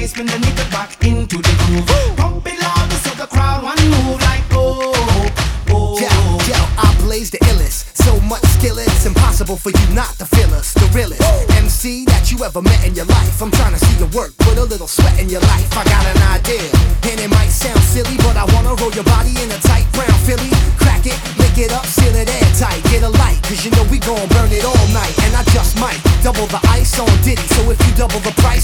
spin the nickel back into the groove. Pump it louder so the crowd want move like oh, oh. Yo, I blaze the illest. So much skill, it's impossible for you not to feel us. The realest MC that you ever met in your life. I'm trying to see your work, put a little sweat in your life. I got an idea, and it might sound silly, but I wanna roll your body in a tight brown Philly. Crack it, lick it up, seal it airtight. Get a light, cause you know we gon' burn it all night. And I just might double the ice on Diddy. So if you double the price,